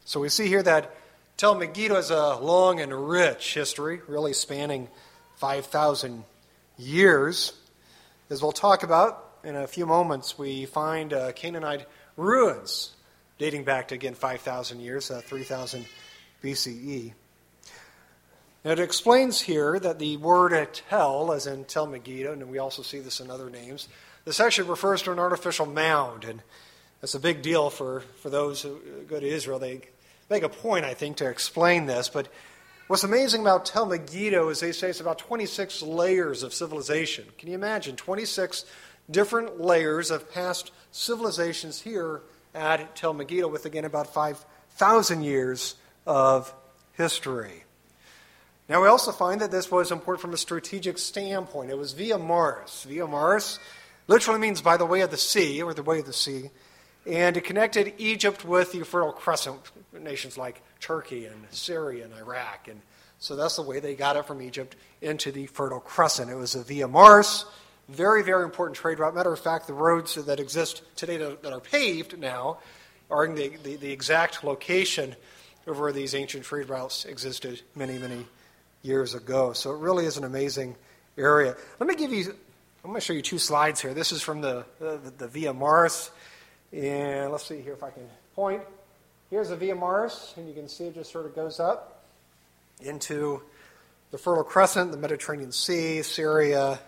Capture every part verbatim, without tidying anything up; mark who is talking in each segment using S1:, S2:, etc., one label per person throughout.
S1: So we see here that Tel Megiddo has a long and rich history, really spanning five thousand years. As we'll talk about in a few moments, we find uh, Canaanite ruins dating back to, again, five thousand years, uh, three thousand B C E. Now, it explains here that the word tel, as in Tel Megiddo, and we also see this in other names, this actually refers to an artificial mound, and that's a big deal for, for those who go to Israel. They make a point, I think, to explain this, but what's amazing about Tel Megiddo is they say it's about twenty-six layers of civilization. Can you imagine? twenty-six different layers of past civilizations here at Tel Megiddo with, again, about five thousand years of history. Now, we also find that this was important from a strategic standpoint. It was via Maris. Via Maris literally means by the way of the sea, or the way of the sea, and it connected Egypt with the Fertile Crescent, nations like Turkey and Syria and Iraq. And so that's the way they got it from Egypt into the Fertile Crescent. It was a via Maris, very, very important trade route. Matter of fact, the roads that exist today that are paved now are in the, the, the exact location of where these ancient trade routes existed many, many years ago. So it really is an amazing area. Let me give you, I'm going to show you two slides here. This is from the, the, the Via Maris. And let's see here if I can point. Here's the Via Maris, and you can see it just sort of goes up into the Fertile Crescent, the Mediterranean Sea, Syria,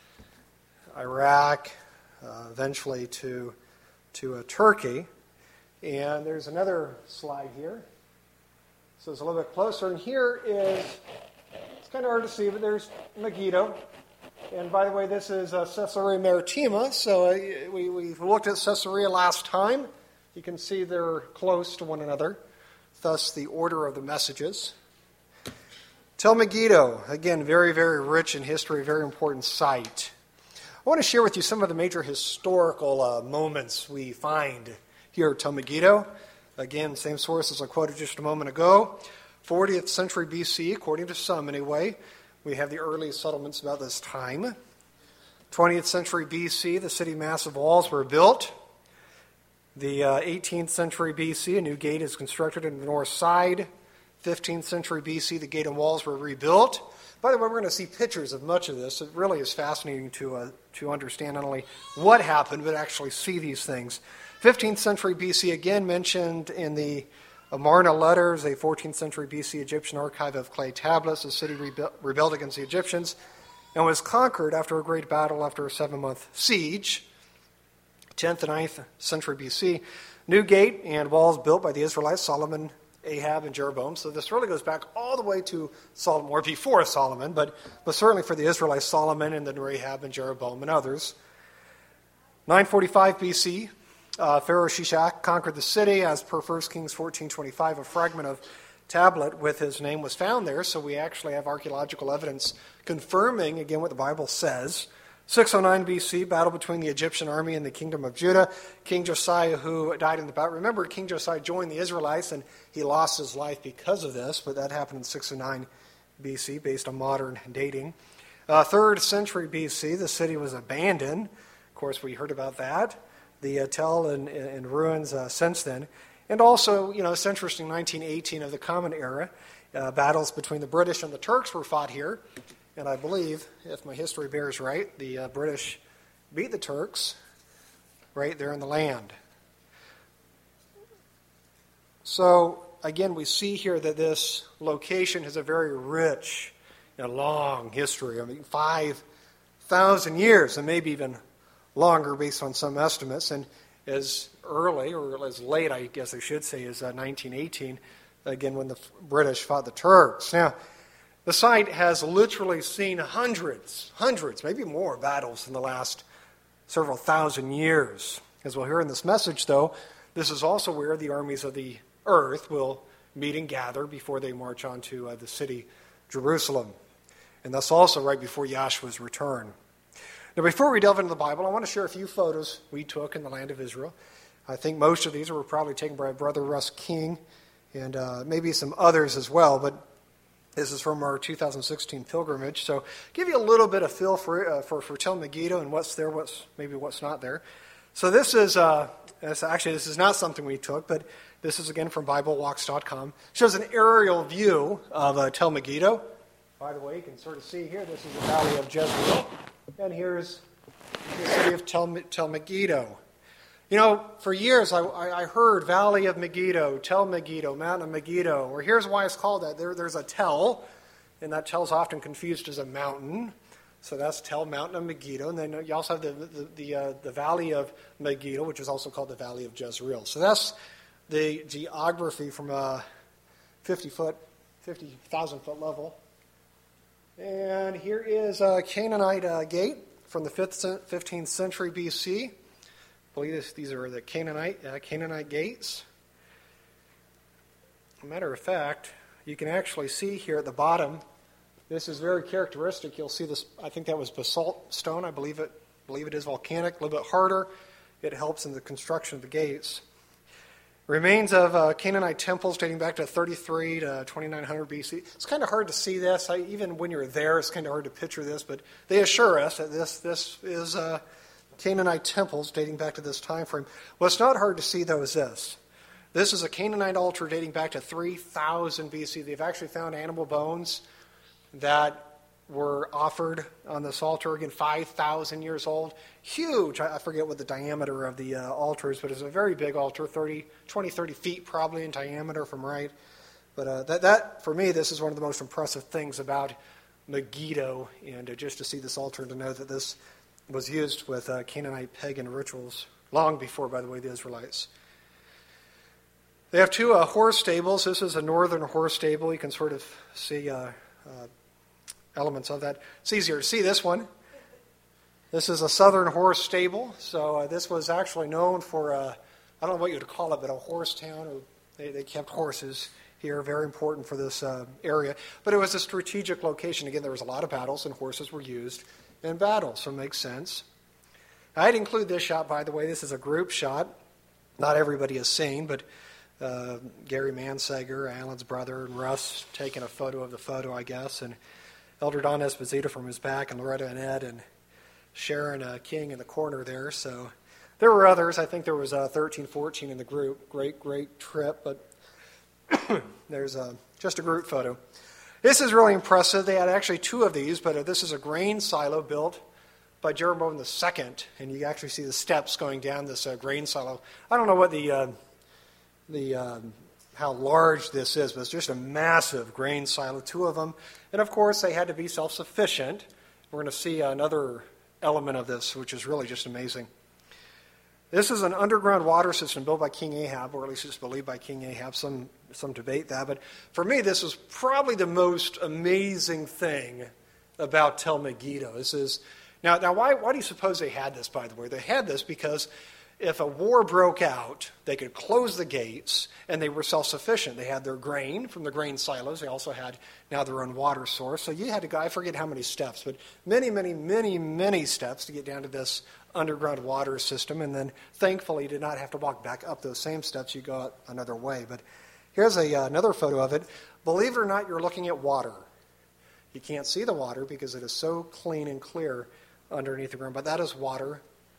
S1: Iraq, uh, eventually to, to uh, Turkey. And there's another slide here. So it's a little bit closer. And here is, it's kind of hard to see, but there's Megiddo. And by the way, this is uh, Caesarea Maritima. So uh, we, we looked at Caesarea last time. You can see they're close to one another, thus the order of the messages. Tel Megiddo, again, very, very rich in history, very important site. I want to share with you some of the major historical uh, moments we find here at Tel Megiddo. Again, same sources I quoted just a moment ago. fortieth century B C, according to some anyway. We have the earliest settlements about this time. twentieth century B C, the city massive walls were built. The uh, eighteenth century B C, a new gate is constructed in the north side. fifteenth century B C, the gate and walls were rebuilt. By the way, we're going to see pictures of much of this. It really is fascinating to uh, to understand not only what happened, but actually see these things. fifteenth century B C, again mentioned in the Amarna letters, a fourteenth century B C Egyptian archive of clay tablets. The city rebu- rebelled against the Egyptians and was conquered after a great battle after a seven-month siege. tenth and ninth century B C, new gate and walls built by the Israelites, Solomon, Ahab, and Jeroboam. So this really goes back all the way to Solomon, or before Solomon, but, but certainly for the Israelites, Solomon and then Rahab and Jeroboam and others. nine forty-five B C, uh, Pharaoh Shishak conquered the city. As per First Kings fourteen twenty-five, a fragment of tablet with his name was found there, so we actually have archaeological evidence confirming, again, what the Bible says. six oh nine B C, battle between the Egyptian army and the kingdom of Judah. King Josiah, who died in the battle. Remember, King Josiah joined the Israelites, and he lost his life because of this, but that happened in six oh nine B C, based on modern dating. Uh, third century B C, the city was abandoned. Of course, we heard about that. The uh, Tel in, in ruins uh, since then. And also, you know, it's interesting, nineteen eighteen of the Common Era, uh, battles between the British and the Turks were fought here. And I believe, if my history bears right, the uh, British beat the Turks right there in the land. So, again, we see here that this location has a very rich and long history. I mean, five thousand years, and maybe even longer based on some estimates. And as early, or as late, I guess I should say, as uh, nineteen eighteen, again, when the British fought the Turks. Now, the site has literally seen hundreds, hundreds, maybe more battles in the last several thousand years. As we'll hear in this message, though, this is also where the armies of the earth will meet and gather before they march on to uh, the city, Jerusalem. And that's also right before Yahshua's return. Now, before we delve into the Bible, I want to share a few photos we took in the land of Israel. I think most of these were probably taken by Brother Russ King, and uh, maybe some others as well, but this is from our two thousand sixteen pilgrimage. So give you a little bit of feel for uh, for, for Tel Megiddo and what's there, what's maybe what's not there. So this is, uh, this, actually this is not something we took, but This is again from Bible Walks dot com. Shows an aerial view of uh, Tel Megiddo. By the way, you can sort of see here, this is the Valley of Jezreel. And here's the city of Tel, Tel Megiddo. You know, for years I, I heard Valley of Megiddo, Tel Megiddo, Mountain of Megiddo. Or here's why it's called that. There, there's a Tel, and that Tel's often confused as a mountain. So that's Tel, Mountain of Megiddo. And then you also have the the, the, uh, the Valley of Megiddo, which is also called the Valley of Jezreel. So that's the geography from a fifty foot, fifty thousand foot level. And here is a Canaanite uh, gate from the fifteenth century B C. I believe this, these are the Canaanite uh, Canaanite gates. As a matter of fact, you can actually see here at the bottom, this is very characteristic. You'll see this, I think that was basalt stone. I believe it, believe it is volcanic, a little bit harder. It helps in the construction of the gates. Remains of uh, Canaanite temples dating back to thirty-three to twenty-nine hundred B C. It's kind of hard to see this. I, even when you're there, it's kind of hard to picture this, but they assure us that this, this is uh, Canaanite temples dating back to this time frame. What's not hard to see, though, is this. This is a Canaanite altar dating back to three thousand B C. They've actually found animal bones that were offered on this altar, again, five thousand years old. Huge. I forget what the diameter of the uh, altar is, but it's a very big altar, thirty, twenty, thirty feet probably in diameter from right. But uh, that, that, for me, this is one of the most impressive things about Megiddo, and uh, just to see this altar and to know that this was used with uh, Canaanite pagan rituals long before, by the way, the Israelites. They have two uh, horse stables. This is a northern horse stable. You can sort of see uh, uh, elements of that. It's easier to see this one. This is a southern horse stable. So uh, this was actually known for, uh, I don't know what you would call it, but a horse town. Or they, they kept horses here, very important for this uh, area. But it was a strategic location. Again, there was a lot of battles, and horses were used in battle, so it makes sense. I'd include this shot, by the way. This is a group shot. Not everybody has seen, but uh, Gary Mansager, Alan's brother, and Russ taking a photo of the photo, I guess, and Elder Don Esposito from his back, and Loretta and Ed, and Sharon uh, King in the corner there. So there were others. I think there was uh, thirteen, fourteen in the group. Great, great trip, but there's uh, just a group photo. This is really impressive. They had actually two of these, but uh, this is a grain silo built by Jeroboam the Second, and you actually see the steps going down this uh, grain silo. I don't know what the uh, the um, how large this is, but it's just a massive grain silo, two of them. And of course, they had to be self-sufficient. We're going to see another element of this, which is really just amazing. This is an underground water system built by King Ahab, or at least it's believed by King Ahab. Some some debate that, but for me, this is probably the most amazing thing about Tel Megiddo. This is now. Now, why why do you suppose they had this? By the way, they had this because if a war broke out, they could close the gates, and they were self-sufficient. They had their grain from the grain silos. They also had now their own water source. So you had to go, I forget how many steps, but many, many, many, many steps to get down to this underground water system. And then, thankfully, you did not have to walk back up those same steps. You go out another way. But here's a, uh, another photo of it. Believe it or not, you're looking at water. You can't see the water because it is so clean and clear underneath the ground. But that is water.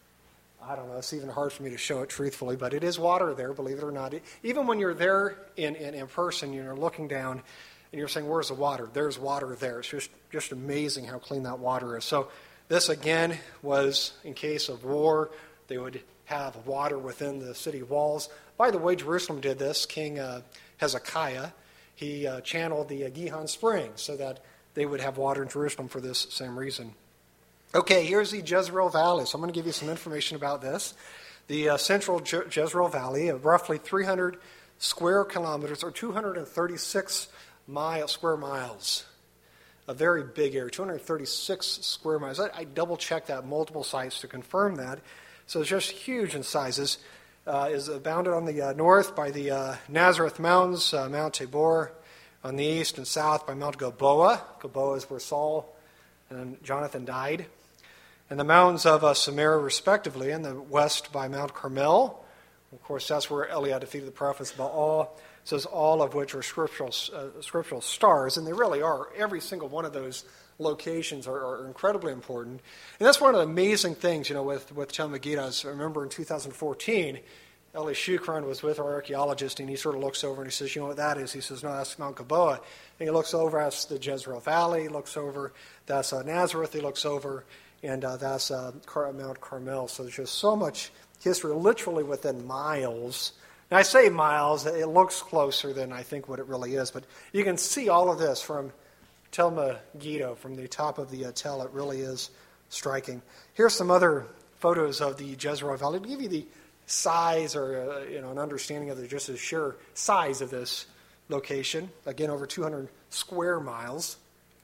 S1: I don't know, it's even hard for me to show it truthfully, but it is water there, believe it or not. Even when you're there in, in, in person, you're looking down and you're saying, where's the water? There's water there. It's just, just amazing how clean that water is. So this, again, was in case of war. They would have water within the city walls. By the way, Jerusalem did this. King uh, Hezekiah, he uh, channeled the uh, Gihon Spring so that they would have water in Jerusalem for this same reason. Okay, here's the Jezreel Valley. So I'm going to give you some information about this. The uh, central Je- Jezreel Valley, uh, roughly three hundred square kilometers, or two hundred thirty-six mile, square miles. A very big area, two hundred thirty-six square miles. I, I double-checked that multiple sites to confirm that. So it's just huge in sizes. Uh, is bounded on the uh, north by the uh, Nazareth Mountains, uh, Mount Tabor, on the east and south by Mount Gilboa. Gilboa is where Saul and Jonathan died. And the mountains of uh, Samaria, respectively, and the west by Mount Carmel. Of course, that's where Eliah defeated the prophets Baal. Says all of which are scriptural uh, scriptural stars, and they really are. Every single one of those locations are, are incredibly important. And that's one of the amazing things, you know, with, with Tel Megiddo. I remember in two thousand fourteen, Eli Shukran was with our archaeologist, and he sort of looks over and he says, you know what that is? He says, no, that's Mount Gilboa. And he looks over, that's the Jezreel Valley. He looks over, that's uh, Nazareth. He looks over, and uh, that's uh, Car- Mount Carmel. So there's just so much history, literally within miles. And I say miles, it looks closer than I think what it really is. But you can see all of this from Tel Megiddo, from the top of the uh, tell. It really is striking. Here's some other photos of the Jezreel Valley to give you the size or uh, you know an understanding of the just the sheer size of this location. Again, over two hundred square miles.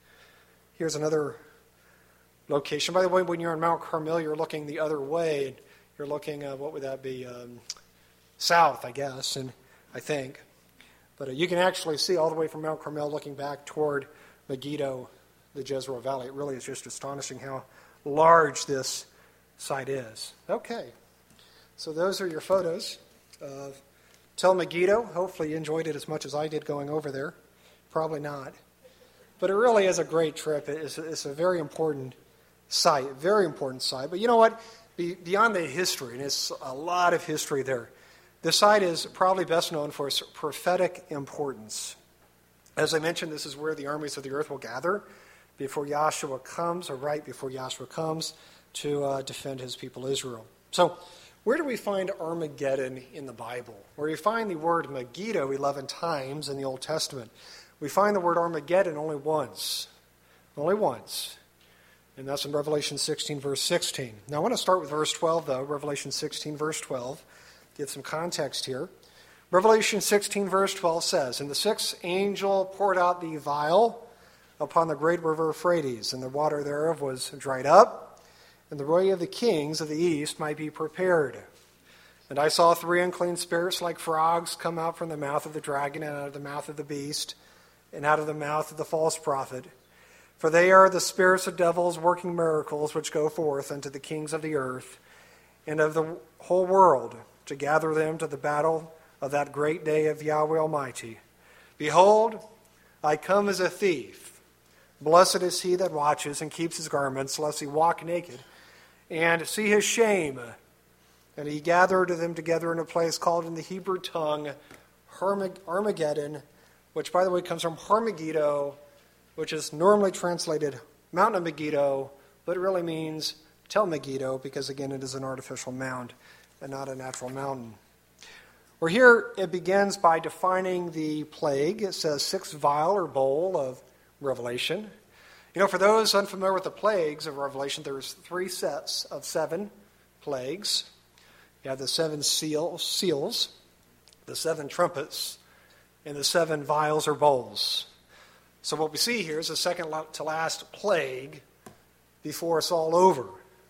S1: Here's another location. By the way, when you're on Mount Carmel, you're looking the other way. You're looking, uh, what would that be? Um, south, I guess, and I think. But uh, you can actually see all the way from Mount Carmel looking back toward Megiddo, the Jezreel Valley. It really is just astonishing how large this site is. Okay. So those are your photos of Tel Megiddo. Hopefully you enjoyed it as much as I did going over there. Probably not. But it really is a great trip. It's a, it's a very important site, very important site. But you know what? Be, beyond the history, and it's a lot of history there, the site is probably best known for its prophetic importance. As I mentioned, this is where the armies of the earth will gather before Yahshua comes, or right before Yahshua comes, to uh, defend his people Israel. So, where do we find Armageddon in the Bible? Where we find the word Megiddo eleven times in the Old Testament. We find the word Armageddon only once. Only once. And that's in Revelation sixteen, verse sixteen. Now I want to start with verse twelve, though. Revelation sixteen, verse twelve. Get some context here. Revelation sixteen, verse twelve says, And the sixth angel poured out the vial upon the great river Euphrates, and the water thereof was dried up, and the way of the kings of the east might be prepared. And I saw three unclean spirits like frogs come out from the mouth of the dragon, and out of the mouth of the beast, and out of the mouth of the false prophet. For they are the spirits of devils working miracles, which go forth unto the kings of the earth, and of the whole world, to gather them to the battle of that great day of Yahweh Almighty. Behold, I come as a thief. Blessed is he that watches and keeps his garments, lest he walk naked, and see his shame. And he gathered them together in a place called in the Hebrew tongue Armageddon, which, by the way, comes from Harmageddo, which is normally translated Mountain of Megiddo, but it really means Tel Megiddo, because, again, it is an artificial mound and not a natural mountain. Well, here it begins by defining the plague. It says sixth vial or bowl of Revelation. You know, for those unfamiliar with the plagues of Revelation, there's three sets of seven plagues. You have the seven seal, seals, the seven trumpets, and the seven vials or bowls. So what we see here is the second to last plague before it's all over.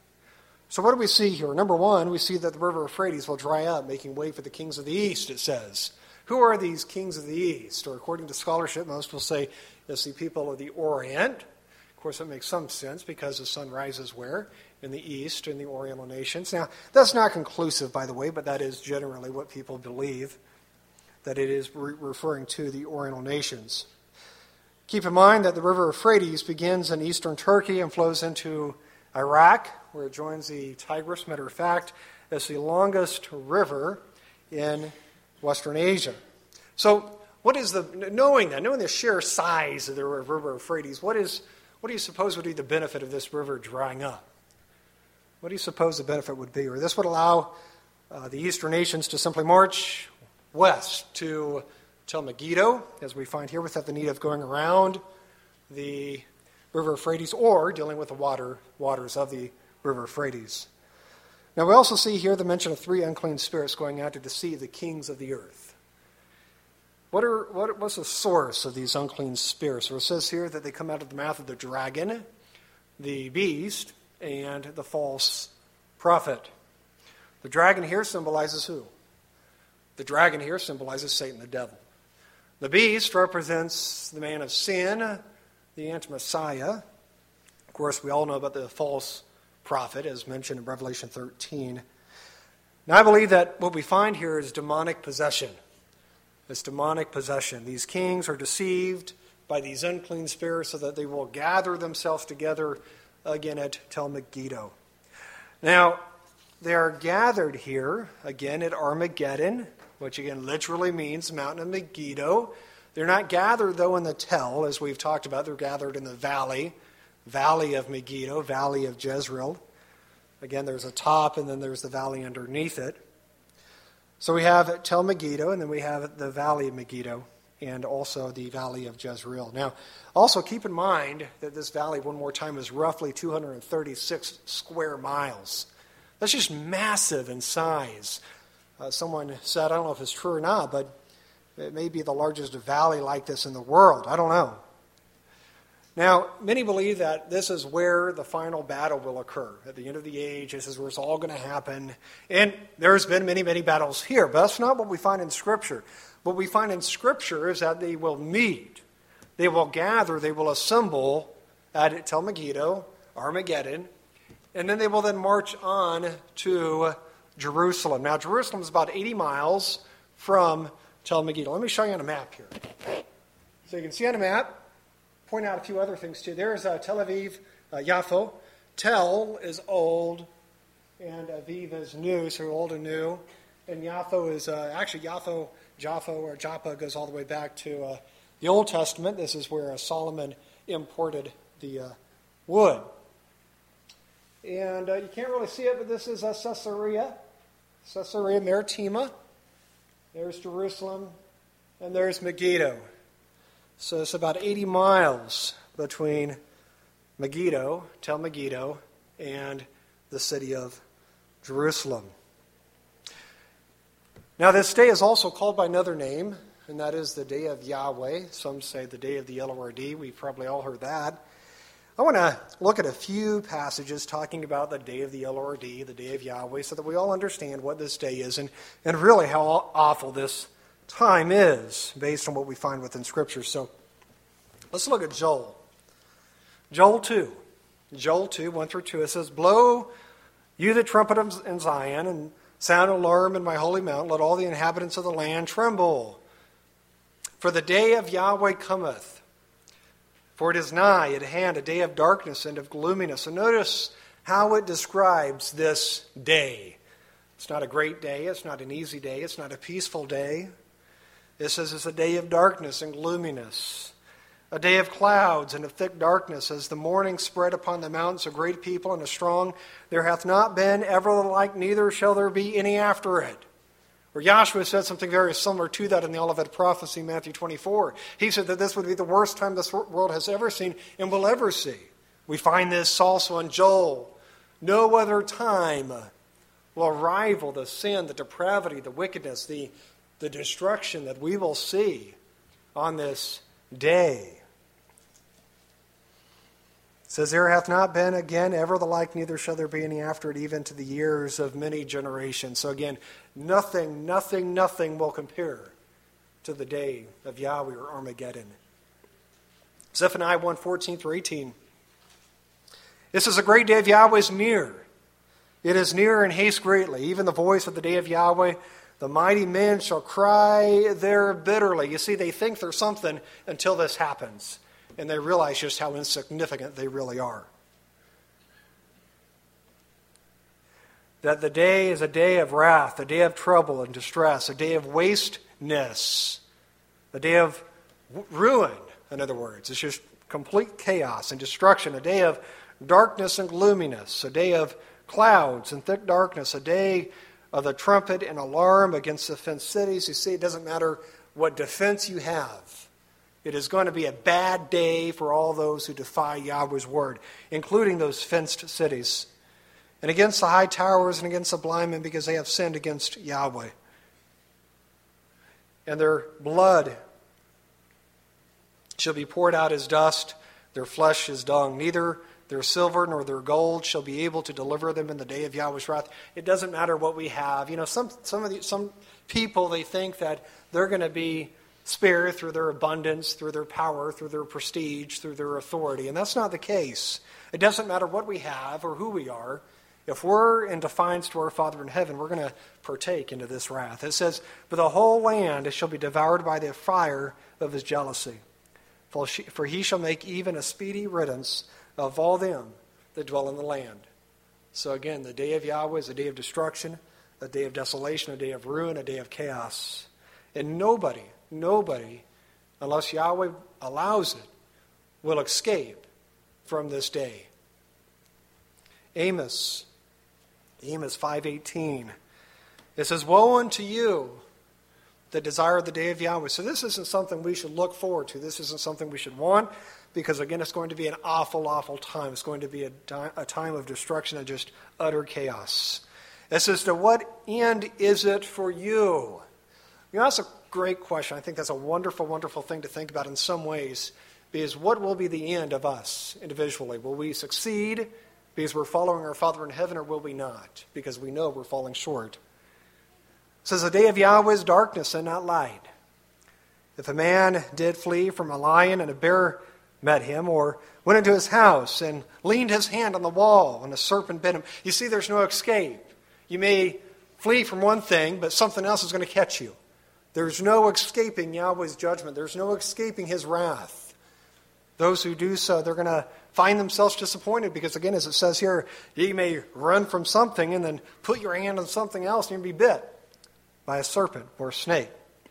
S1: So what do we see here? Number one, we see that the river Euphrates will dry up, making way for the kings of the east, it says. Who are these kings of the east? Or according to scholarship, most will say it's the people of the Orient. Of course, that makes some sense because the sun rises where? In the east, in the Oriental nations. Now, that's not conclusive, by the way, but that is generally what people believe, that it is re- referring to the Oriental nations. Keep in mind that the river Euphrates begins in eastern Turkey and flows into Iraq, where it joins the Tigris. Matter of fact, it's the longest river in Western Asia. So, what is the, knowing that, knowing the sheer size of the river Euphrates, what is, what do you suppose would be the benefit of this river drying up? What do you suppose the benefit would be? Or this would allow uh, the eastern nations to simply march west to Tel Megiddo, as we find here, without the need of going around the river Euphrates or dealing with the water waters of the river Euphrates. Now we also see here the mention of three unclean spirits going out to deceive the kings of the earth. What are what what's the source of these unclean spirits? Well, it says here that they come out of the mouth of the dragon, the beast, and the false prophet. The dragon here symbolizes who? The dragon here symbolizes Satan, the devil. The beast represents the man of sin, the anti-Messiah. Of course, we all know about the false prophet, as mentioned in Revelation thirteen. Now, I believe that what we find here is demonic possession. It's demonic possession. These kings are deceived by these unclean spirits so that they will gather themselves together again at Tel Megiddo. Now, they are gathered here, again, at Armageddon, which again literally means mountain of Megiddo. They're not gathered, though, in the Tel, as we've talked about. They're gathered in the valley, valley of Megiddo, valley of Jezreel. Again, there's a top, and then there's the valley underneath it. So we have Tel Megiddo, and then we have the valley of Megiddo, and also the valley of Jezreel. Now, also keep in mind that this valley, one more time, is roughly two hundred thirty-six square miles. That's just massive in size. Uh, someone said, I don't know if it's true or not, but it may be the largest valley like this in the world. I don't know. Now, many believe that this is where the final battle will occur. At the end of the age, this is where it's all going to happen. And there's been many, many battles here, but that's not what we find in Scripture. What we find in Scripture is that they will meet. They will gather, they will assemble at Tel Megiddo, Armageddon, and then they will then march on to Jerusalem. Now, Jerusalem is about eighty miles from Tel Megiddo. Let me show you on a map here. So you can see on a map, point out a few other things too. There's uh, Tel Aviv, uh, Yaffo. Tel is old, and Aviv is new, so old and new. And Yaffo is, uh, actually Yaffo, Jaffa, or Joppa goes all the way back to uh, the Old Testament. This is where uh, Solomon imported the uh, wood. And uh, you can't really see it, but this is uh, Caesarea, Caesarea Maritima. There's Jerusalem, and there's Megiddo. So it's about eighty miles between Megiddo, Tel Megiddo, and the city of Jerusalem. Now, this day is also called by another name, and that is the Day of Yahweh. Some say the Day of the L O R D. We've probably all heard that. I want to look at a few passages talking about the Day of the L O R D, the Day of Yahweh, so that we all understand what this day is and, and really how awful this time is based on what we find within Scripture. So let's look at Joel. Joel two. Joel two, one through two. It says, Blow you the trumpet in Zion, and sound alarm in my holy mount. Let all the inhabitants of the land tremble. For the day of Yahweh cometh. For it is nigh at hand, a day of darkness and of gloominess. And notice how it describes this day. It's not a great day. It's not an easy day. It's not a peaceful day. It says it's a day of darkness and gloominess. A day of clouds and of thick darkness, as the morning spread upon the mountains, a great people and a strong. There hath not been ever the like, neither shall there be any after it. Or Joshua said something very similar to that in the Olivet prophecy, Matthew twenty-four. He said that this would be the worst time this world has ever seen and will ever see. We find this also in Joel. No other time will rival the sin, the depravity, the wickedness, the, the destruction that we will see on this day. It says, There hath not been again ever the like, neither shall there be any after it, even to the years of many generations. So again, nothing, nothing, nothing will compare to the day of Yahweh or Armageddon. Zephaniah one, fourteen through eighteen. This is a great day of Yahweh is near. It is near and haste greatly. Even the voice of the day of Yahweh, the mighty men shall cry there bitterly. You see, they think there's something until this happens. And they realize just how insignificant they really are. That the day is a day of wrath, a day of trouble and distress, a day of wasteness, a day of ruin, in other words. It's just complete chaos and destruction, a day of darkness and gloominess, a day of clouds and thick darkness, a day of the trumpet and alarm against the fenced cities. You see, it doesn't matter what defense you have. It is going to be a bad day for all those who defy Yahweh's word, including those fenced cities, and against the high towers and against the blind men, because they have sinned against Yahweh. And their blood shall be poured out as dust, their flesh as dung. Neither their silver nor their gold shall be able to deliver them in the day of Yahweh's wrath. It doesn't matter what we have. You know, some some of the, some people, they think that they're going to be spared through their abundance, through their power, through their prestige, through their authority. And that's not the case. It doesn't matter what we have or who we are. If we're in defiance to our Father in heaven, we're going to partake into this wrath. It says, But the whole land shall be devoured by the fire of his jealousy. For he shall make even a speedy riddance of all them that dwell in the land. So again, the day of Yahweh is a day of destruction, a day of desolation, a day of ruin, a day of chaos. And nobody, nobody, unless Yahweh allows it, will escape from this day. Amos, Amos five eighteen. It says, "Woe unto you that desire the day of Yahweh." So this isn't something we should look forward to. This isn't something we should want, because again, it's going to be an awful, awful time. It's going to be a, a time of destruction and just utter chaos. It says, "To what end is it for you?" You know, that's a great question. I think that's a wonderful, wonderful thing to think about in some ways, because what will be the end of us individually? Will we succeed because we're following our Father in heaven, or will we not, because we know we're falling short? It says, "The day of Yahweh is darkness and not light. If a man did flee from a lion and a bear met him, or went into his house and leaned his hand on the wall and a serpent bit him." You see, there's no escape. You may flee from one thing, but something else is going to catch you. There's no escaping Yahweh's judgment. There's no escaping his wrath. Those who do so, they're going to find themselves disappointed, because again, as it says here, you may run from something and then put your hand on something else and you'll be bit by a serpent or a snake.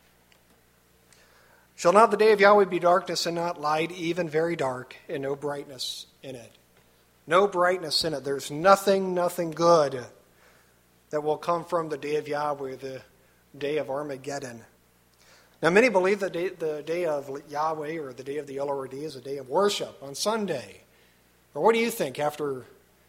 S1: "Shall not the day of Yahweh be darkness and not light, even very dark, and no brightness in it?" No brightness in it. There's nothing, nothing good that will come from the day of Yahweh, the day of Armageddon. Now, many believe that the, the day of Yahweh, or the day of the El Rod, is a day of worship on Sunday. Or what do you think after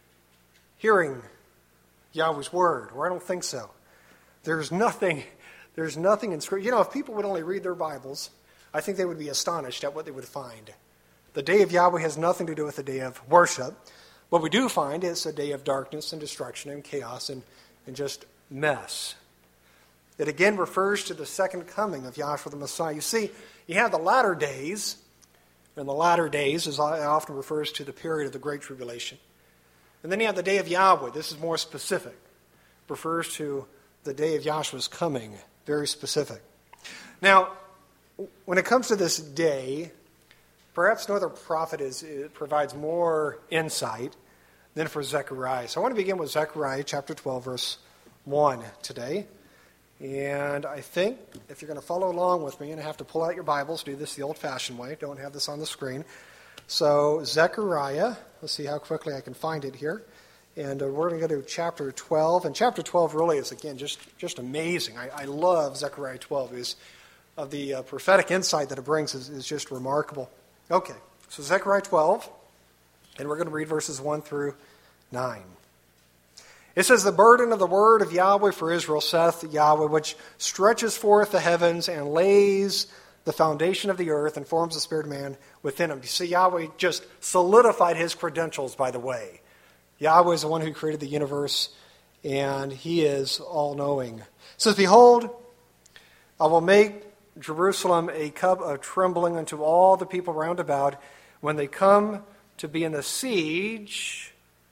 S1: hearing Yahweh's word? Or I don't think so. There's nothing, there's nothing in Scripture. You know, if people would only read their Bibles, I think they would be astonished at what they would find. The day of Yahweh has nothing to do with the day of worship. What we do find is a day of darkness and destruction and chaos and, and just mess. It again refers to the second coming of Yahshua the Messiah. You see, you have the latter days, and the latter days is often refers to the period of the Great Tribulation. And then you have the day of Yahweh. This is more specific. Refers to the day of Yahshua's coming. Very specific. Now, when it comes to this day, perhaps no other prophet is, provides more insight than for Zechariah. So I want to begin with Zechariah chapter twelve, verse one today. And I think if you're going to follow along with me, and I have to pull out your Bibles, do this the old-fashioned way. Don't have this on the screen. So Zechariah, let's see how quickly I can find it here. And uh, we're going to go to chapter twelve. And chapter twelve really is, again, just, just amazing. I, I love Zechariah twelve. Because of the uh, prophetic insight that it brings is, is just remarkable. Okay, so Zechariah twelve, and we're going to read verses one through nine. It says, "The burden of the word of Yahweh for Israel, saith Yahweh, which stretches forth the heavens and lays the foundation of the earth and forms the spirit of man within him." You see, Yahweh just solidified his credentials, by the way. Yahweh is the one who created the universe, and he is all-knowing. It says, "Behold, I will make Jerusalem a cup of trembling unto all the people round about, when they come to be in the siege,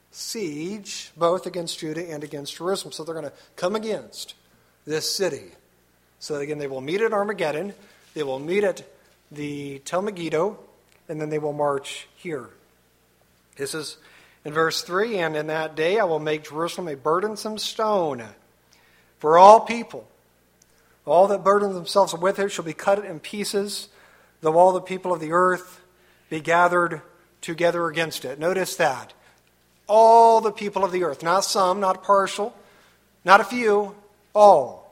S1: siege, both against Judah and against Jerusalem." So they're going to come against this city. So again, they will meet at Armageddon, they will meet at the Tel Megiddo, and then they will march here. This is in verse three, "And in that day I will make Jerusalem a burdensome stone for all people. All that burden themselves with it shall be cut in pieces, though all the people of the earth be gathered together against it." Notice that. All the people of the earth. Not some, not partial, not a few, all.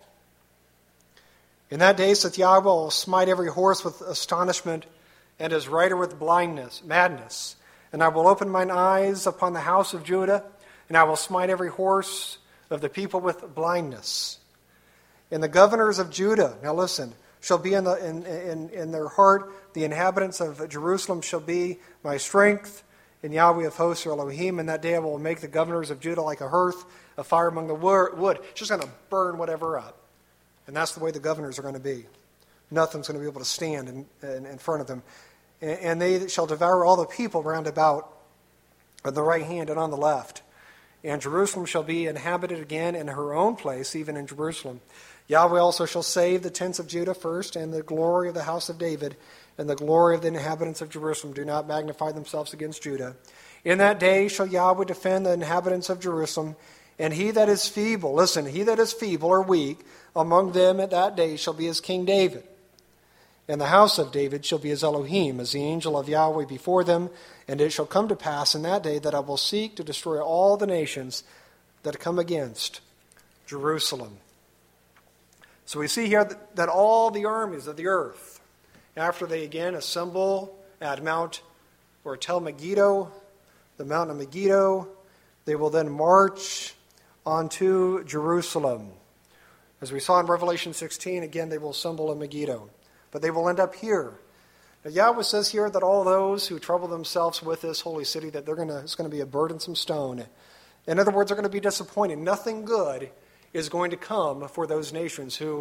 S1: "In that day, saith Yahweh, I will smite every horse with astonishment, and his rider with blindness, madness. And I will open mine eyes upon the house of Judah, and I will smite every horse of the people with blindness. And the governors of Judah," now listen, "shall be in, the, in, in, in their heart. The inhabitants of Jerusalem shall be my strength. And Yahweh of hosts, or Elohim, in that day I will make the governors of Judah like a hearth, a fire among the wood." It's just going to burn whatever up. And that's the way the governors are going to be. Nothing's going to be able to stand in, in, in front of them. And, and they shall devour all the people round about, on the right hand and on the left. And Jerusalem shall be inhabited again in her own place, even in Jerusalem. Yahweh also shall save the tents of Judah first, and the glory of the house of David, and the glory of the inhabitants of Jerusalem do not magnify themselves against Judah. In that day shall Yahweh defend the inhabitants of Jerusalem, and he that is feeble, listen, he that is feeble or weak among them at that day shall be as King David. And the house of David shall be as Elohim, as the angel of Yahweh before them. And it shall come to pass in that day that I will seek to destroy all the nations that come against Jerusalem. So we see here that, that all the armies of the earth, after they again assemble at Mount or Tel Megiddo, the mountain of Megiddo, they will then march onto Jerusalem. As we saw in Revelation sixteen, again they will assemble in Megiddo. But they will end up here. Now, Yahweh says here that all those who trouble themselves with this holy city, that they're going to, it's going to be a burdensome stone. In other words, they're going to be disappointed. Nothing good is going to come for those nations who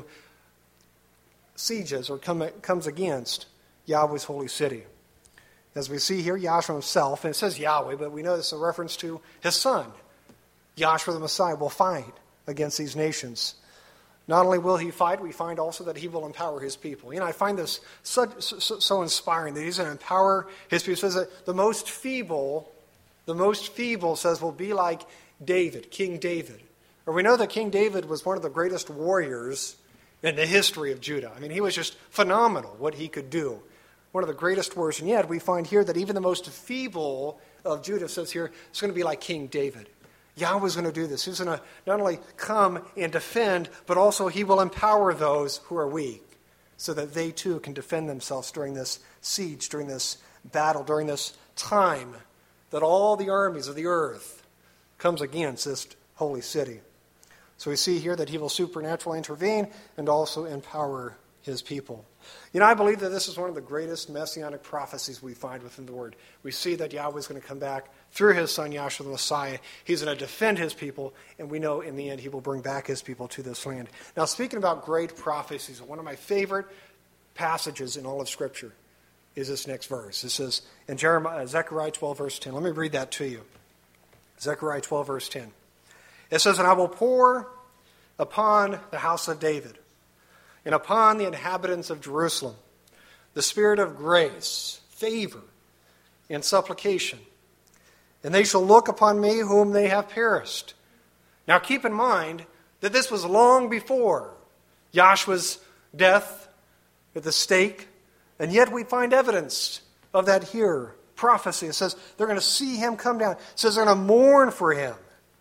S1: sieges or come, comes against Yahweh's holy city. As we see here, Yahshua himself, and it says Yahweh, but we know this is a reference to his son. Yahshua the Messiah will fight against these nations. Not only will he fight, we find also that he will empower his people. You know, I find this so, so, so inspiring that he's going to empower his people. It says that the most feeble, the most feeble says will be like David, King David. Or we know that King David was one of the greatest warriors in the history of Judah. I mean, he was just phenomenal what he could do. One of the greatest warriors. And yet we find here that even the most feeble of Judah says here, it's going to be like King David. Yahweh's going to do this. He's going to not only come and defend, but also he will empower those who are weak so that they too can defend themselves during this siege, during this battle, during this time that all the armies of the earth comes against this holy city. So we see here that he will supernaturally intervene and also empower his people. You know, I believe that this is one of the greatest messianic prophecies we find within the Word. We see that Yahweh is going to come back through his son, Yahshua the Messiah. He's going to defend his people, and we know in the end he will bring back his people to this land. Now, speaking about great prophecies, one of my favorite passages in all of Scripture is this next verse. It says in Jeremiah, Zechariah twelve, verse ten. Let me read that to you. Zechariah twelve, verse ten. It says, "And I will pour upon the house of David and upon the inhabitants of Jerusalem the spirit of grace, favor, and supplication. And they shall look upon me whom they have perished." Now keep in mind that this was long before Yahshua's death at the stake, and yet we find evidence of that here. Prophecy. It says they're going to see him come down. It says they're going to mourn for him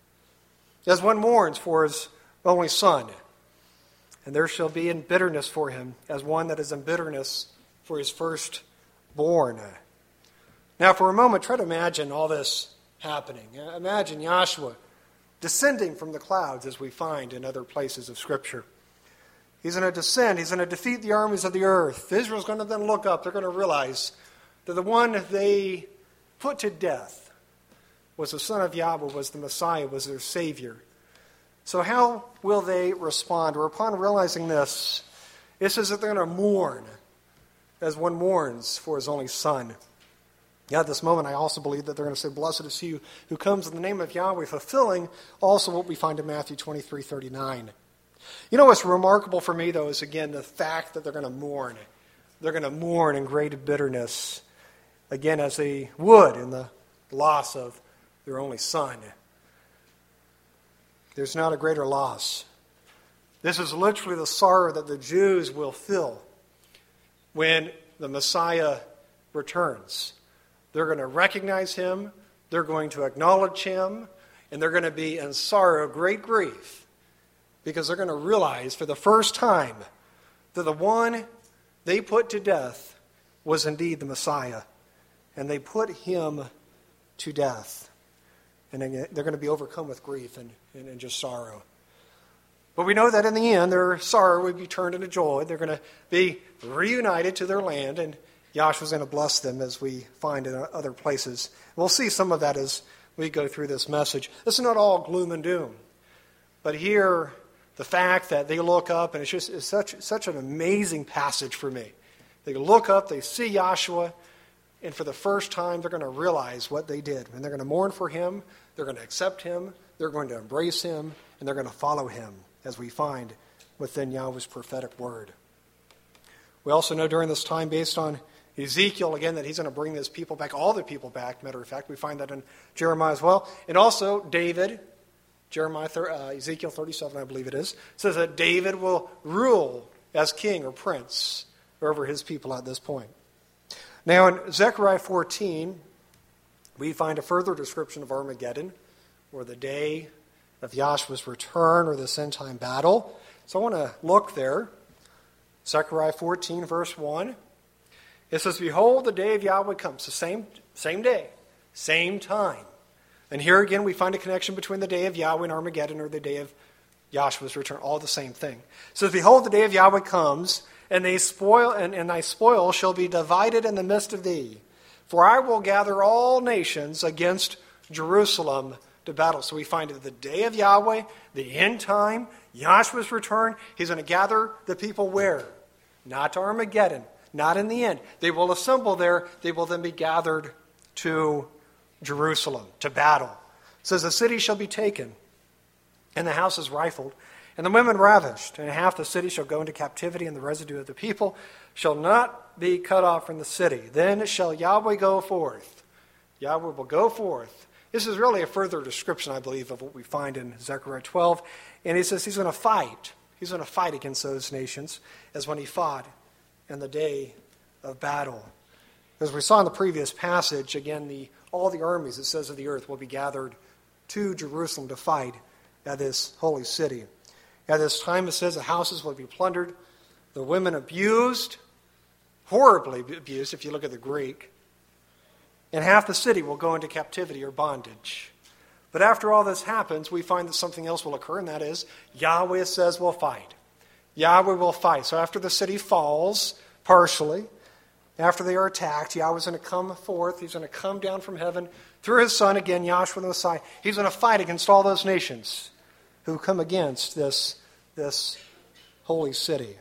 S1: as one mourns for his only son. And there shall be in bitterness for him as one that is in bitterness for his firstborn. Now for a moment, try to imagine all this happening. Imagine Yahshua descending from the clouds as we find in other places of Scripture. He's going to descend. He's going to defeat the armies of the earth. Israel's going to then look up. They're going to realize that the one they put to death was the Son of Yahweh, was the Messiah, was their Savior. So how will they respond? Or upon realizing this, it says that they're going to mourn as one mourns for his only son. Yeah, at this moment, I also believe that they're going to say, "Blessed is he who comes in the name of Yahweh," fulfilling also what we find in Matthew twenty-three thirty-nine. You know what's remarkable for me, though, is again the fact that they're going to mourn. They're going to mourn in great bitterness, again, as they would in the loss of their only son. There's not a greater loss. This is literally the sorrow that the Jews will feel when the Messiah returns. They're going to recognize him, they're going to acknowledge him, and they're going to be in sorrow, great grief, because they're going to realize for the first time that the one they put to death was indeed the Messiah, and they put him to death. And they're going to be overcome with grief and, and, and just sorrow. But we know that in the end, their sorrow will be turned into joy. They're going to be reunited to their land, and Yahshua's going to bless them, as we find in other places. We'll see some of that as we go through this message. This is not all gloom and doom. But here, the fact that they look up, and it's just it's such, such an amazing passage for me. They look up, they see Yahshua, and for the first time, they're going to realize what they did. And they're going to mourn for him, they're going to accept him, they're going to embrace him, and they're going to follow him, as we find within Yahweh's prophetic word. We also know during this time, based on Ezekiel, again, that he's going to bring his people back, all the people back. Matter of fact, we find that in Jeremiah as well. And also David, Jeremiah, uh, Ezekiel thirty-seven, I believe it is, says that David will rule as king or prince over his people at this point. Now in Zechariah fourteen, we find a further description of Armageddon, or the day of Yahshua's return, or this end-time battle. So I want to look there. Zechariah fourteen, verse one. It says, "Behold, the day of Yahweh comes." The same, same day, same time. And here again we find a connection between the day of Yahweh and Armageddon, or the day of Yahshua's return, all the same thing. It says, "Behold, the day of Yahweh comes, and they spoil and, and thy spoil shall be divided in the midst of thee. For I will gather all nations against Jerusalem to battle." So we find that the day of Yahweh, the end time, Yahshua's return, he's going to gather the people where? Not to Armageddon, not in the end. They will assemble there. They will then be gathered to Jerusalem, to battle. It says, "The city shall be taken, and the houses rifled, and the women ravished, and half the city shall go into captivity, and the residue of the people shall not be cut off from the city. Then shall Yahweh go forth." Yahweh will go forth. This is really a further description, I believe, of what we find in Zechariah twelve. And he says he's going to fight. He's going to fight against those nations as when he fought in the day of battle. As we saw in the previous passage, again, the all the armies, it says, of the earth will be gathered to Jerusalem to fight at this holy city. At this time, it says the houses will be plundered, the women abused, horribly abused if you look at the Greek, and half the city will go into captivity or bondage. But after all this happens, we find that something else will occur, and that is Yahweh says we'll fight. Yahweh will fight. So after the city falls, partially, after they are attacked, Yahweh's going to come forth. He's going to come down from heaven through his son, again, Yahshua the Messiah. He's going to fight against all those nations who come against this, this holy city.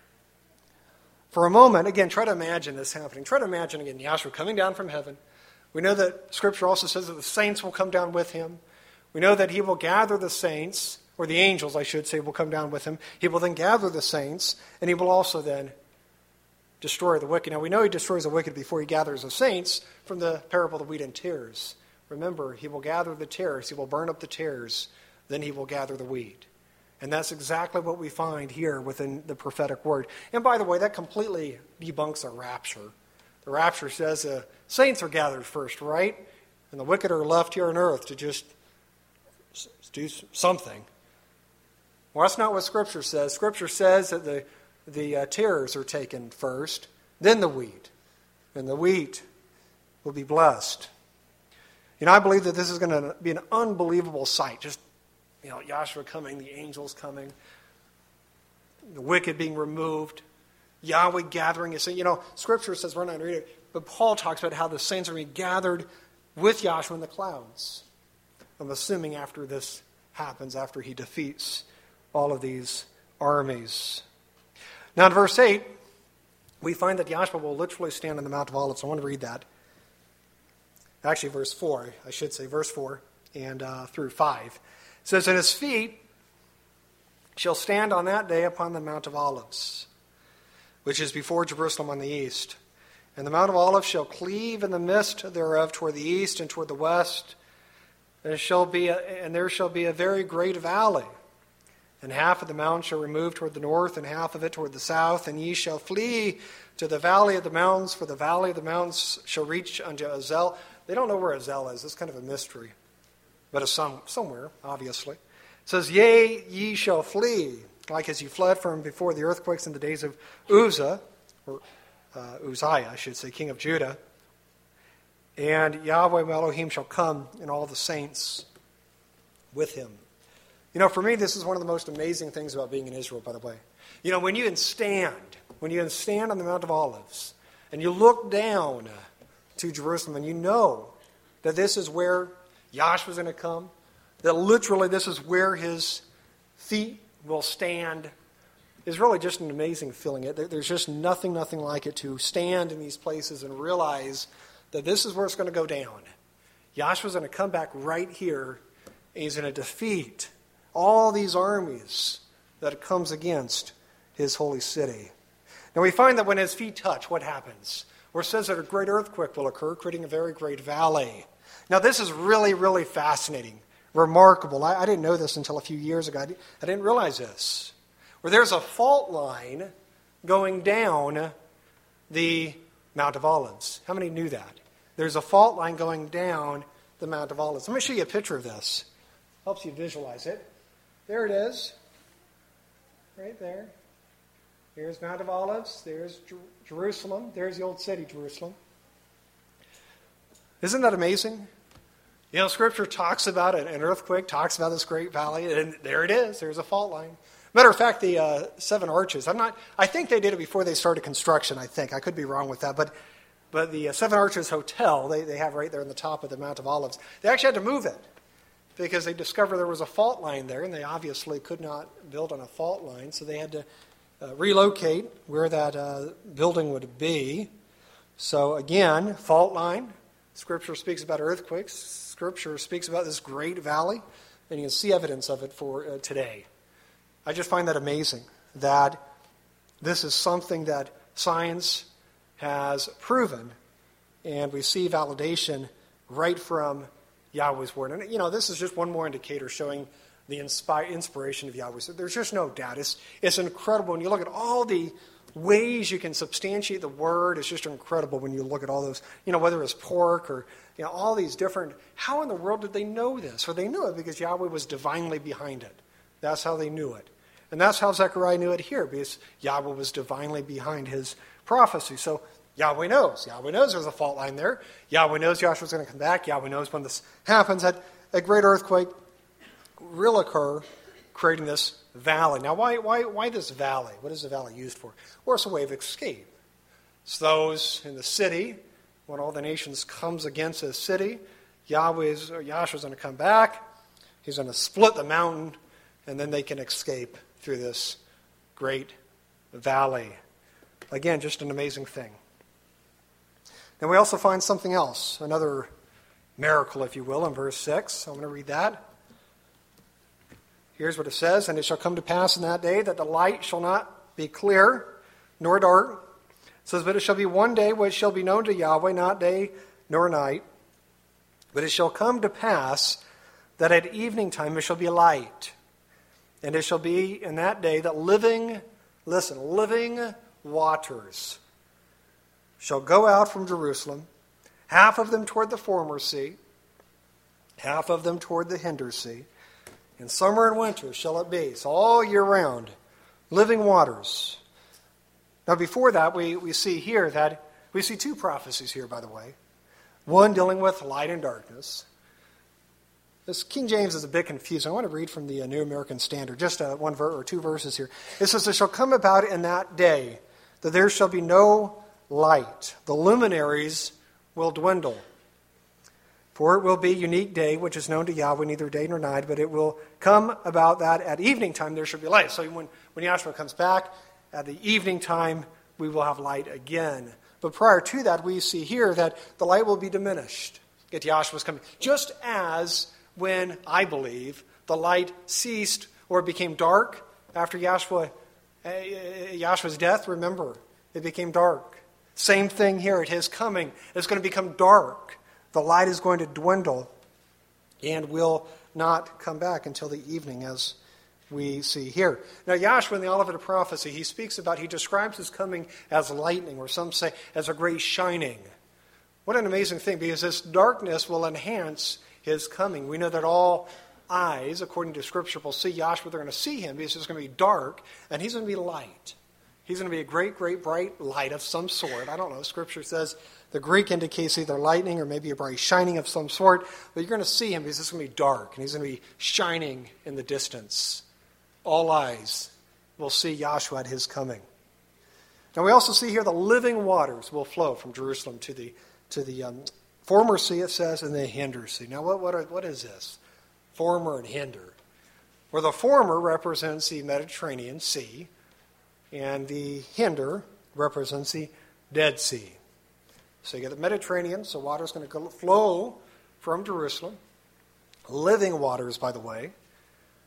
S1: For a moment, again, try to imagine this happening. Try to imagine, again, Yahshua coming down from heaven. We know that Scripture also says that the saints will come down with him. We know that he will gather the saints, or the angels, I should say, will come down with him. He will then gather the saints, and he will also then destroy the wicked. Now, we know he destroys the wicked before he gathers the saints from the parable of the wheat and tares. Remember, he will gather the tares. He will burn up the tares. Then he will gather the wheat. And that's exactly what we find here within the prophetic word. And by the way, that completely debunks the rapture. The rapture says the saints are gathered first, right? And the wicked are left here on earth to just do something. Well, that's not what Scripture says. Scripture says that the The uh, tares are taken first, then the wheat. And the wheat will be blessed. You know, I believe that this is going to be an unbelievable sight. Just, you know, Yahshua coming, the angels coming, the wicked being removed, Yahweh gathering his saints. You know, Scripture says, we're not going to read it, but Paul talks about how the saints are going to be gathered with Yahshua in the clouds. I'm assuming after this happens, after he defeats all of these armies. Now in verse eight, we find that Yahshua will literally stand on the Mount of Olives. I want to read that. Actually, verse four, I should say, verse four and uh, through five. It says, "And his feet shall stand on that day upon the Mount of Olives, which is before Jerusalem on the east. And the Mount of Olives shall cleave in the midst thereof toward the east and toward the west. And, it shall be a, and there shall be a very great valley. And half of the mountain shall remove toward the north, and half of it toward the south. And ye shall flee to the valley of the mountains, for the valley of the mountains shall reach unto Azel." They don't know where Azel is. It's kind of a mystery. But it's some, somewhere, obviously. It says, "Yea, ye shall flee, like as ye fled from before the earthquakes in the days of Uzzah," or uh, Uzziah, I should say, king of Judah. "And Yahweh Elohim shall come, and all the saints with him." You know, for me, this is one of the most amazing things about being in Israel, by the way. You know, when you can stand, when you can stand on the Mount of Olives, and you look down to Jerusalem, and you know that this is where Yahshua's going to come, that literally this is where his feet will stand, is really just an amazing feeling. There's just nothing, nothing like it to stand in these places and realize that this is where it's going to go down. Yahshua's going to come back right here, and he's going to defeat all these armies that comes against his holy city. Now we find that when his feet touch, what happens? Where it says that a great earthquake will occur, creating a very great valley. Now this is really, really fascinating, remarkable. I, I didn't know this until a few years ago. I, I didn't realize this. Where there's a fault line going down the Mount of Olives. How many knew that? There's a fault line going down the Mount of Olives. Let me show you a picture of this. Helps you visualize it. There it is. Right there. Here's Mount of Olives. There's Jer- Jerusalem. There's the old city, Jerusalem. Isn't that amazing? You know, Scripture talks about it. An earthquake talks about this great valley, and there it is. There's a fault line. Matter of fact, the uh, seven arches. I'm not. I think they did it before they started construction. I think I could be wrong with that, but but the uh, Seven Arches Hotel they they have right there on the top of the Mount of Olives. They actually had to move it because they discovered there was a fault line there, and they obviously could not build on a fault line, so they had to uh, relocate where that uh, building would be. So again, fault line. Scripture speaks about earthquakes. Scripture speaks about this great valley, and you can see evidence of it for uh, today. I just find that amazing that this is something that science has proven, and we see validation right from Yahweh's word. And, you know, this is just one more indicator showing the inspire, inspiration of Yahweh's word. There's just no doubt. It's, it's incredible. When you look at all the ways you can substantiate the word, it's just incredible when you look at all those, you know, whether it's pork or, you know, all these different, how in the world did they know this? Well, they knew it because Yahweh was divinely behind it. That's how they knew it. And that's how Zechariah knew it here, because Yahweh was divinely behind his prophecy. So Yahweh knows. Yahweh knows there's a fault line there. Yahweh knows Joshua's going to come back. Yahweh knows when this happens, that a great earthquake will occur, creating this valley. Now, why, why, why this valley? What is the valley used for? Well, it's a way of escape. It's those in the city, when all the nations comes against the city, Yahweh's, Yahshua's going to come back. He's going to split the mountain, and then they can escape through this great valley. Again, just an amazing thing. Then we also find something else, another miracle, if you will, in verse six. I'm going to read that. Here's what it says, "And it shall come to pass in that day that the light shall not be clear, nor dark." It says, "But it shall be one day which shall be known to Yahweh, not day nor night. But it shall come to pass that at evening time it shall be light. And it shall be in that day that living, listen, living waters shall go out from Jerusalem, half of them toward the former sea, half of them toward the hinder sea. In summer and winter shall it be." So all year round, living waters. Now before that, we, we see here that, we see two prophecies here, by the way. One dealing with light and darkness. This King James is a bit confusing. I want to read from the uh, New American Standard, just uh, one ver- or two verses here. It says, "It shall come about in that day that there shall be no light. The luminaries will dwindle. For it will be a unique day, which is known to Yahweh, neither day nor night, but it will come about that at evening time there shall be light." So when, when Yahshua comes back, at the evening time, we will have light again. But prior to that, we see here that the light will be diminished. Yet Yahshua's coming. Just as when, I believe, the light ceased or became dark after Yahshua, Yahshua's death, remember, it became dark. Same thing here at his coming. It's going to become dark. The light is going to dwindle and will not come back until the evening, as we see here. Now, Yahshua in the Olivet Prophecy, he speaks about, he describes his coming as lightning, or some say as a great shining. What an amazing thing, because this darkness will enhance his coming. We know that all eyes, according to Scripture, will see Yahshua. They're going to see him because it's going to be dark, and he's going to be light. He's going to be a great, great, bright light of some sort. I don't know. Scripture says the Greek indicates either lightning or maybe a bright shining of some sort, but you're going to see him because it's going to be dark, and he's going to be shining in the distance. All eyes will see Yahshua at his coming. Now we also see here the living waters will flow from Jerusalem to the to the um, former sea, it says, and the hinder sea. Now what what, are, what is this? Former and hinder. Where the former represents the Mediterranean Sea, and the hinder represents the Dead Sea. So you get the Mediterranean, so water is going to flow from Jerusalem. Living waters, by the way.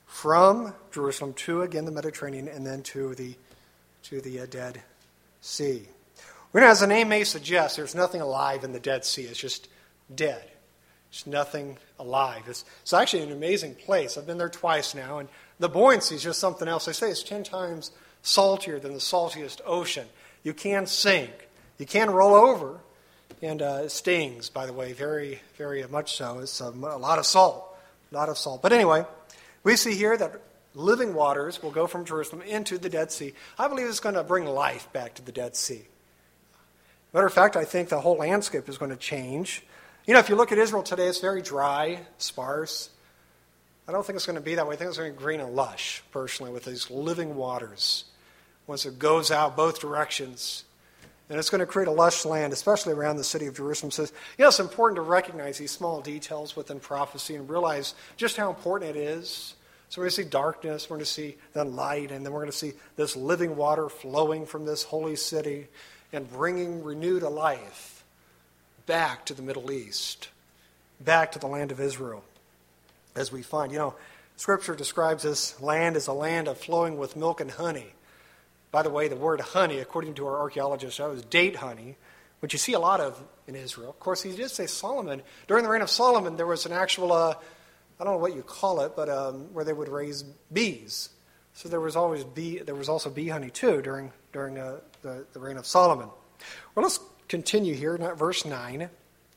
S1: from Jerusalem to, again, the Mediterranean, and then to the, to the uh, Dead Sea. Well, as the name may suggest, there's nothing alive in the Dead Sea. It's just dead. There's nothing alive. It's, it's actually an amazing place. I've been there twice now, and the buoyancy is just something else. They say it's ten times saltier than the saltiest ocean. You can sink. You can roll over, and uh, it stings, by the way, very, very much so. It's um, a lot of salt, a lot of salt. But anyway, we see here that living waters will go from Jerusalem into the Dead Sea. I believe it's going to bring life back to the Dead Sea. Matter of fact, I think the whole landscape is going to change. You know, if you look at Israel today, it's very dry, sparse. I don't think it's going to be that way. I think it's going to be green and lush, personally, with these living waters. Once it goes out both directions. And it's going to create a lush land, especially around the city of Jerusalem. So, you know, it's important to recognize these small details within prophecy and realize just how important it is. So we're going to see darkness, we're going to see then light, and then we're going to see this living water flowing from this holy city and bringing renewed life back to the Middle East, back to the land of Israel, as we find. You know, Scripture describes this land as a land of flowing with milk and honey. By the way, the word honey, according to our archaeologists, that was date honey, which you see a lot of in Israel. Of course, he did say Solomon. During the reign of Solomon, there was an actual, uh, I don't know what you call it, but um, where they would raise bees. So there was always bee. There was also bee honey too during during uh, the, the reign of Solomon. Well, let's continue here, verse nine.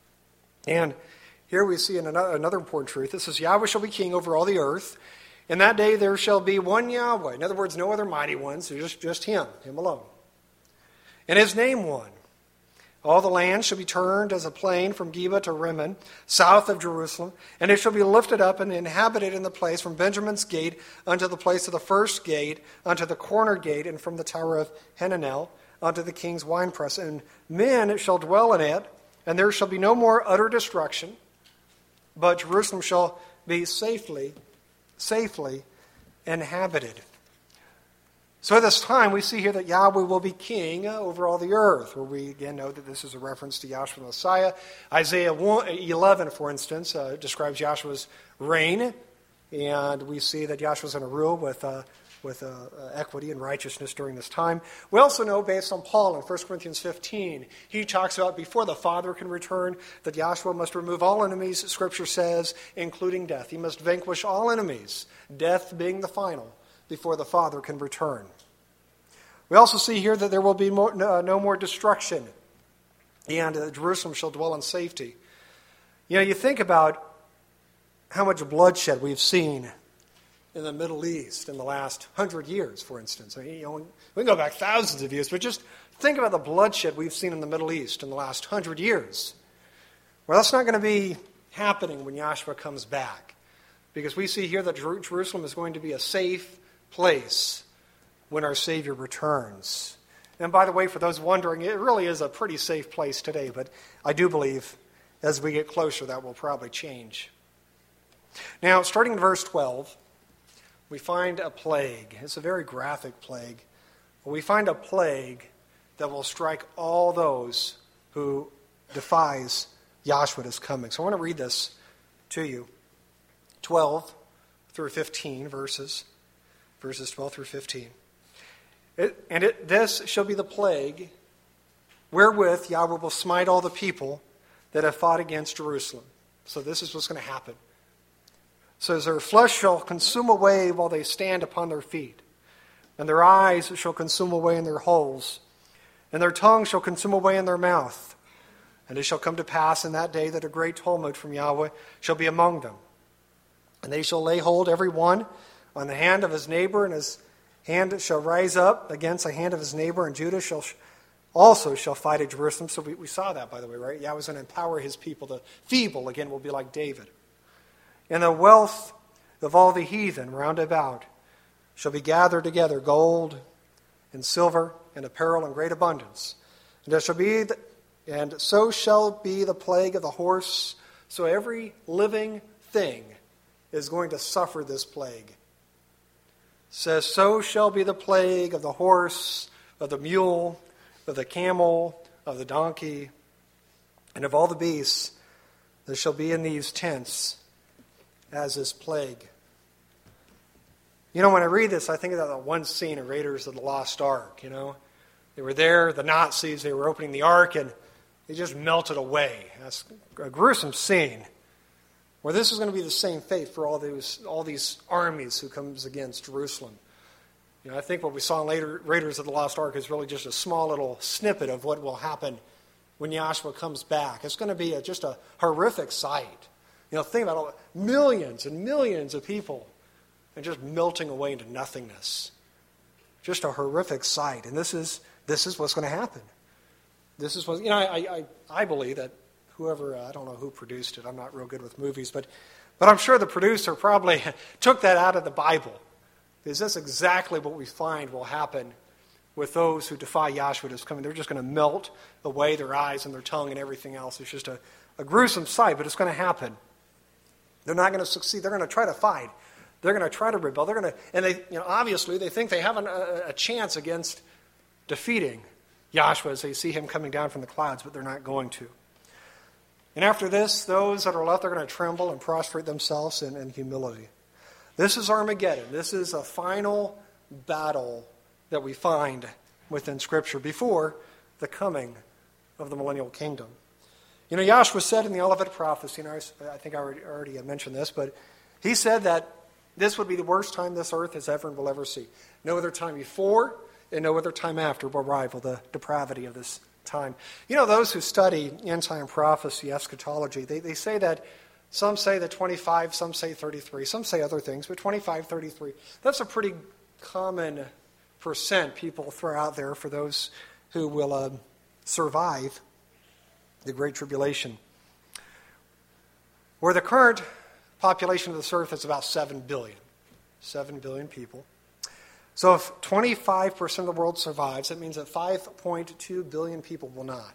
S1: And here we see another, another important truth. It says, Yahweh shall be king over all the earth. In that day there shall be one Yahweh. In other words, no other mighty ones. There's just, just him, him alone. And his name one. All the land shall be turned as a plain from Geba to Rimmon, south of Jerusalem, and it shall be lifted up and inhabited in the place from Benjamin's gate unto the place of the first gate, unto the corner gate, and from the tower of Hananel unto the king's winepress. And men shall dwell in it, and there shall be no more utter destruction, but Jerusalem shall be safely, safely inhabited. So at this time, we see here that Yahweh will be king over all the earth, where we again know that this is a reference to Yahshua the Messiah. Isaiah eleven, for instance, uh, describes Yahshua's reign, and we see that Yahshua is going to rule with, uh, with uh, equity and righteousness during this time. We also know, based on Paul in First Corinthians fifteen, he talks about before the Father can return, that Yahshua must remove all enemies, Scripture says, including death. He must vanquish all enemies, death being the final, before the Father can return. We also see here that there will be more, no, no more destruction, and uh, Jerusalem shall dwell in safety. You know, you think about how much bloodshed we've seen in the Middle East in the last hundred years, for instance. I mean, you know, we can go back thousands of years, but just think about the bloodshed we've seen in the Middle East in the last hundred years. Well, that's not going to be happening when Yahshua comes back, because we see here that Jerusalem is going to be a safe place when our Savior returns. And by the way, for those wondering, it really is a pretty safe place today, but I do believe as we get closer that will probably change. Now, starting in verse twelve, we find a plague. It's a very graphic plague. We find a plague that will strike all those who defies Yahshua is coming. So I want to read this to you. twelve through fifteen verses. Verses twelve through fifteen. It, and it, this shall be the plague wherewith Yahweh will smite all the people that have fought against Jerusalem. So this is what's going to happen. It says, their flesh shall consume away while they stand upon their feet, and their eyes shall consume away in their holes, and their tongue shall consume away in their mouth. And it shall come to pass in that day that a great tumult from Yahweh shall be among them. And they shall lay hold every one on the hand of his neighbor, and his hand shall rise up against the hand of his neighbor, and Judah shall also shall fight at Jerusalem. So we, we saw that, by the way, right? Yahweh's going to empower his people. The feeble, again, will be like David. And the wealth of all the heathen round about shall be gathered together, gold and silver and apparel in great abundance. And there shall be, the, and so shall be the plague of the horse. So every living thing is going to suffer this plague. It says, so shall be the plague of the horse, of the mule, of the camel, of the donkey, and of all the beasts. There shall be in these tents as this plague. You know, when I read this, I think of that one scene of Raiders of the Lost Ark, you know. They were there, the Nazis, they were opening the Ark, and they just melted away. That's a gruesome scene. Where this is going to be the same fate for all these all these armies who comes against Jerusalem. You know, I think what we saw in later Raiders of the Lost Ark is really just a small little snippet of what will happen when Yahshua comes back. It's going to be a, just a horrific sight. You know, think about all millions and millions of people and just melting away into nothingness. Just a horrific sight. And this is this is what's going to happen. This is what, you know, I I, I believe that whoever, uh, I don't know who produced it, I'm not real good with movies, but but I'm sure the producer probably took that out of the Bible. Because that's exactly what we find will happen with those who defy Yahshua that's coming. They're just going to melt away their eyes and their tongue and everything else. It's just a, a gruesome sight, but it's going to happen. They're not going to succeed. They're going to try to fight. They're going to try to rebel. They're going to, and they, you know, obviously they think they have an, a, a chance against defeating Yahshua as they see him coming down from the clouds, but they're not going to. And after this, those that are left are going to tremble and prostrate themselves in, in humility. This is Armageddon. This is a final battle that we find within Scripture before the coming of the millennial kingdom. You know, Yahshua said in the Olivet prophecy, and I, I think I already, already mentioned this, but he said that this would be the worst time this earth has ever and will ever see. No other time before and no other time after will rival the depravity of this time. You know, those who study end-time prophecy, eschatology, they, they say that some say that twenty-five, some say thirty-three, some say other things, but twenty-five, thirty-three, that's a pretty common percent people throw out there for those who will uh, survive the Great Tribulation. Where the current population of this earth is about seven billion. seven billion people. So if twenty-five percent of the world survives, that means that five point two billion people will not.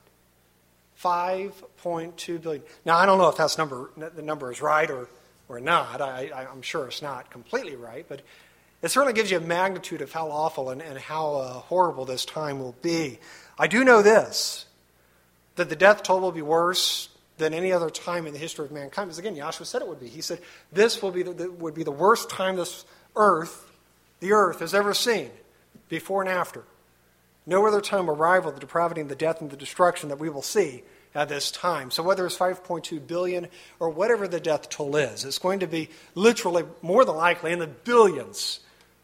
S1: five point two billion. Now, I don't know if that's number the number is right or, or not. I, I, I'm sure it's not completely right, but it certainly gives you a magnitude of how awful and, and how uh, horrible this time will be. I do know this, that the death toll will be worse than any other time in the history of mankind. Because again, Yahshua said it would be. He said, this will be the, the, would be the worst time this earth, the earth, has ever seen, before and after. No other time will rival the depravity and the death and the destruction that we will see at this time. So whether it's five point two billion or whatever the death toll is, it's going to be literally, more than likely, in the billions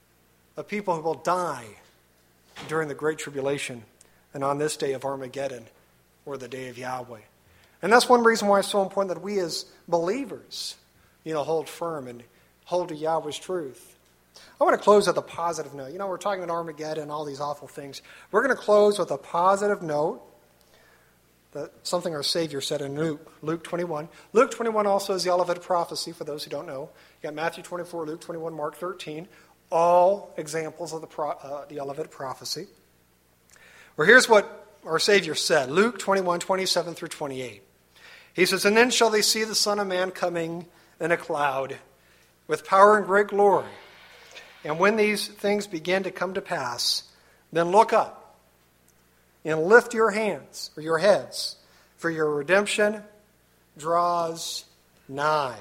S1: of people who will die during the Great Tribulation and on this day of Armageddon or the day of Yahweh. And that's one reason why it's so important that we as believers, you know, hold firm and hold to Yahweh's truth. I want to close with a positive note. You know, we're talking about Armageddon and all these awful things. We're going to close with a positive note. That something our Savior said in Luke, Luke twenty-one. Luke twenty-one also is the Olivet prophecy, for those who don't know. You got Matthew twenty-four, Luke twenty-one, Mark thirteen. All examples of the, pro, uh, the Olivet prophecy. Well, here's what our Savior said. Luke twenty-one, twenty-seven through twenty-eight. He says, "And then shall they see the Son of Man coming in a cloud with power and great glory. And when these things begin to come to pass, then look up and lift your hands or your heads, for your redemption draws nigh."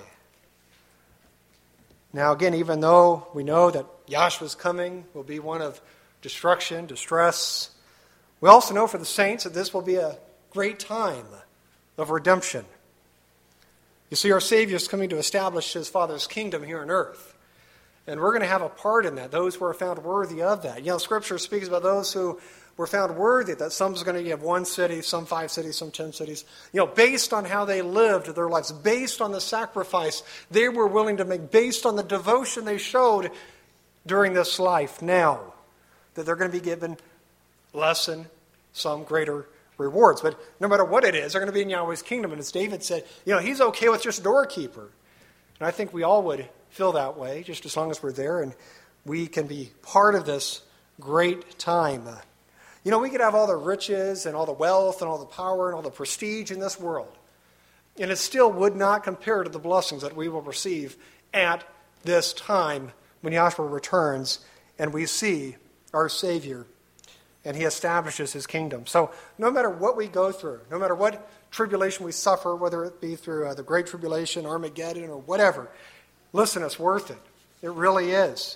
S1: Now again, even though we know that Yahshua's coming will be one of destruction, distress, we also know for the saints that this will be a great time of redemption. You see, our Savior is coming to establish his Father's kingdom here on earth. And we're going to have a part in that, those who are found worthy of that. You know, Scripture speaks about those who were found worthy, that some's going to have one city, some five cities, some ten cities. You know, based on how they lived their lives, based on the sacrifice they were willing to make, based on the devotion they showed during this life now, that they're going to be given less and some greater rewards. But no matter what it is, they're going to be in Yahweh's kingdom. And as David said, you know, he's okay with just doorkeeper. And I think we all would feel that way, just as long as we're there and we can be part of this great time. You know, we could have all the riches and all the wealth and all the power and all the prestige in this world, and it still would not compare to the blessings that we will receive at this time when Yahshua returns and we see our Savior and he establishes his kingdom. So no matter what we go through, no matter what tribulation we suffer, whether it be through uh, the Great Tribulation, Armageddon, or whatever, listen, it's worth it. It really is.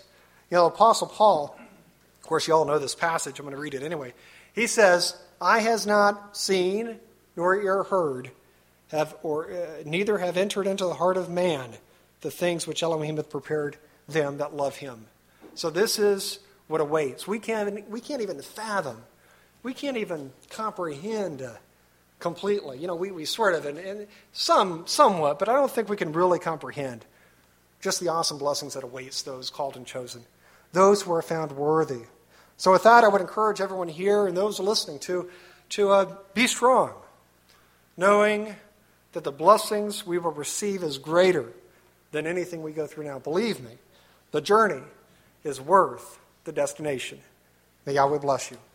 S1: You know, Apostle Paul, of course, you all know this passage. I'm going to read it anyway. He says, "Eye has not seen, nor ear heard, have or uh, neither have entered into the heart of man the things which Elohim hath prepared them that love him." So this is what awaits. We can't, we can't even fathom. We can't even comprehend uh, completely. You know, we, we sort of, and, and some, somewhat, but I don't think we can really comprehend just the awesome blessings that awaits those called and chosen, those who are found worthy. So with that, I would encourage everyone here and those listening to, to uh, be strong, knowing that the blessings we will receive is greater than anything we go through now. Believe me, the journey is worth the destination. May Yahweh bless you.